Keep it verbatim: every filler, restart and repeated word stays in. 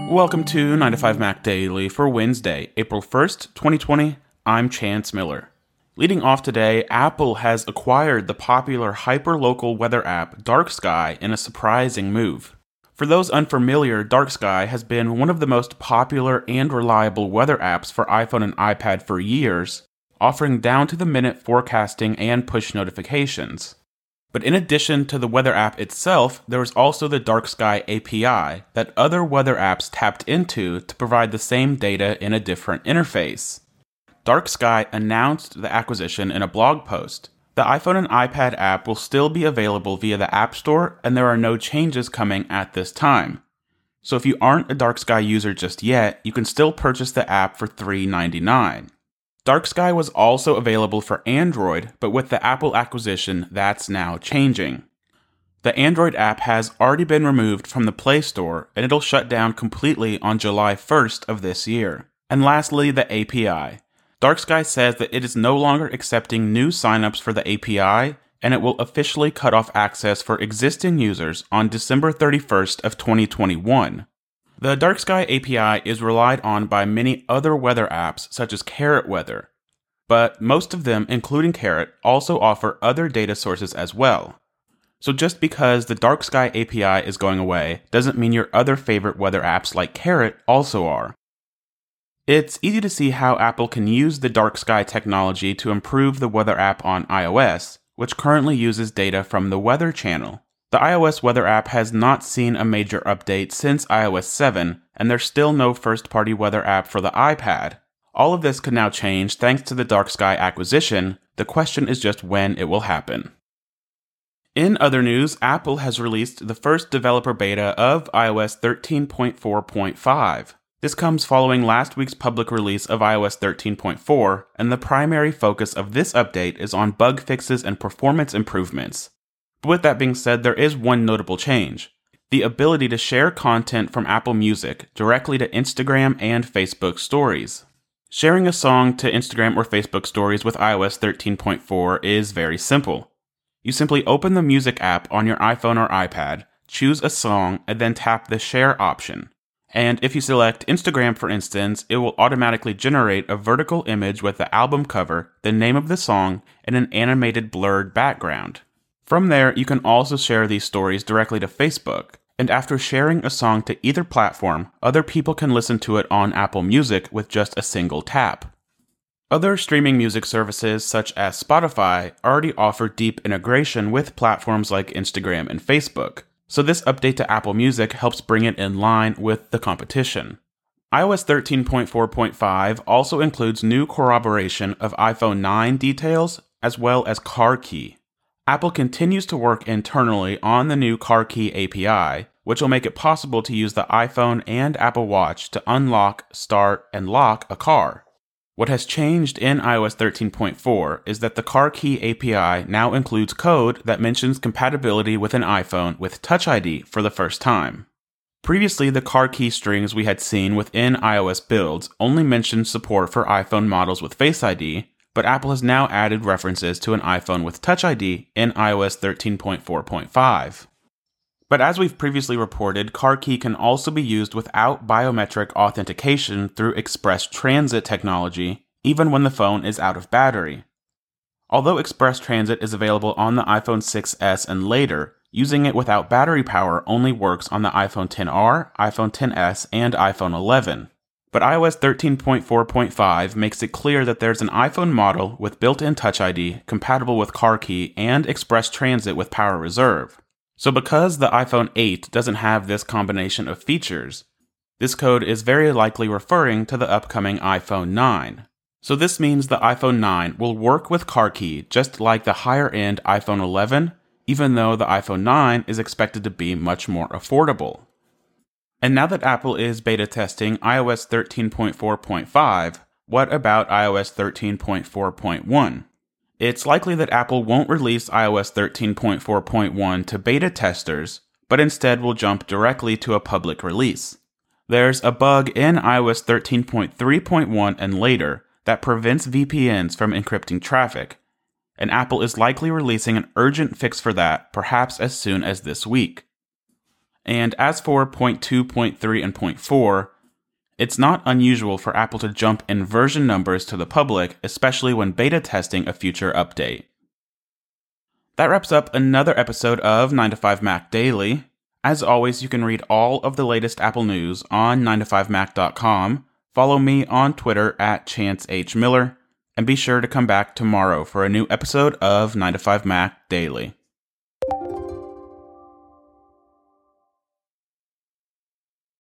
Welcome to nine to five Mac Daily for Wednesday, April first, twenty twenty. I'm Chance Miller. Leading off today, Apple has acquired the popular hyperlocal weather app Dark Sky in a surprising move. For those unfamiliar, Dark Sky has been one of the most popular and reliable weather apps for iPhone and iPad for years, offering down-to-the-minute forecasting and push notifications. But in addition to the weather app itself, there is also the Dark Sky A P I that other weather apps tapped into to provide the same data in a different interface. Dark Sky announced the acquisition in a blog post. The iPhone and iPad app will still be available via the App Store, and there are no changes coming at this time. So if you aren't a Dark Sky user just yet, you can still purchase the app for three dollars and ninety-nine cents. Dark Sky was also available for Android, but with the Apple acquisition, that's now changing. The Android app has already been removed from the Play Store, and it'll shut down completely on July first of this year. And lastly, the A P I. Dark Sky says that it is no longer accepting new signups for the A P I, and it will officially cut off access for existing users on December thirty-first of twenty twenty-one. The Dark Sky A P I is relied on by many other weather apps such as Carrot Weather, but most of them, including Carrot, also offer other data sources as well. So just because the Dark Sky A P I is going away doesn't mean your other favorite weather apps like Carrot also are. It's easy to see how Apple can use the Dark Sky technology to improve the weather app on iOS, which currently uses data from the Weather Channel. The iOS weather app has not seen a major update since i O S seven, and there's still no first-party weather app for the iPad. All of this could now change thanks to the Dark Sky acquisition. The question is just when it will happen. In other news, Apple has released the first developer beta of i O S thirteen point four point five. This comes following last week's public release of i O S thirteen point four, and the primary focus of this update is on bug fixes and performance improvements. But with that being said, there is one notable change: the ability to share content from Apple Music directly to Instagram and Facebook Stories. Sharing a song to Instagram or Facebook Stories with i O S thirteen point four is very simple. You simply open the Music app on your iPhone or iPad, choose a song, and then tap the Share option. And if you select Instagram, for instance, it will automatically generate a vertical image with the album cover, the name of the song, and an animated blurred background. From there, you can also share these stories directly to Facebook, and after sharing a song to either platform, other people can listen to it on Apple Music with just a single tap. Other streaming music services, such as Spotify, already offer deep integration with platforms like Instagram and Facebook, so this update to Apple Music helps bring it in line with the competition. i O S thirteen point four point five also includes new corroboration of iPhone nine details, as well as Car Key. Apple continues to work internally on the new Car Key A P I, which will make it possible to use the iPhone and Apple Watch to unlock, start, and lock a car. What has changed in i O S thirteen point four is that the Car Key A P I now includes code that mentions compatibility with an iPhone with Touch I D for the first time. Previously, the Car Key strings we had seen within iOS builds only mentioned support for iPhone models with Face I D, but Apple has now added references to an iPhone with Touch I D in i O S thirteen point four point five. But as we've previously reported, Car Key can also be used without biometric authentication through Express Transit technology, even when the phone is out of battery. Although Express Transit is available on the iPhone six S and later, using it without battery power only works on the iPhone X R, iPhone X S, and iPhone eleven. But i O S thirteen point four point five makes it clear that there's an iPhone model with built-in Touch I D compatible with Car Key and Express Transit with Power Reserve. So because the iPhone eight doesn't have this combination of features, this code is very likely referring to the upcoming iPhone nine. So this means the iPhone nine will work with Car Key just like the higher-end iPhone eleven, even though the iPhone nine is expected to be much more affordable. And now that Apple is beta testing i O S thirteen point four point five, what about i O S thirteen point four point one? It's likely that Apple won't release i O S thirteen point four point one to beta testers, but instead will jump directly to a public release. There's a bug in i O S thirteen point three point one and later that prevents V P Ns from encrypting traffic, and Apple is likely releasing an urgent fix for that perhaps as soon as this week. And as for point two, point three, and point four, it's not unusual for Apple to jump in version numbers to the public, especially when beta testing a future update. That wraps up another episode of nine to five Mac Daily. As always, you can read all of the latest Apple news on nine to five mac dot com. Follow me on Twitter at Chance H. Miller, and be sure to come back tomorrow for a new episode of nine to five Mac Daily.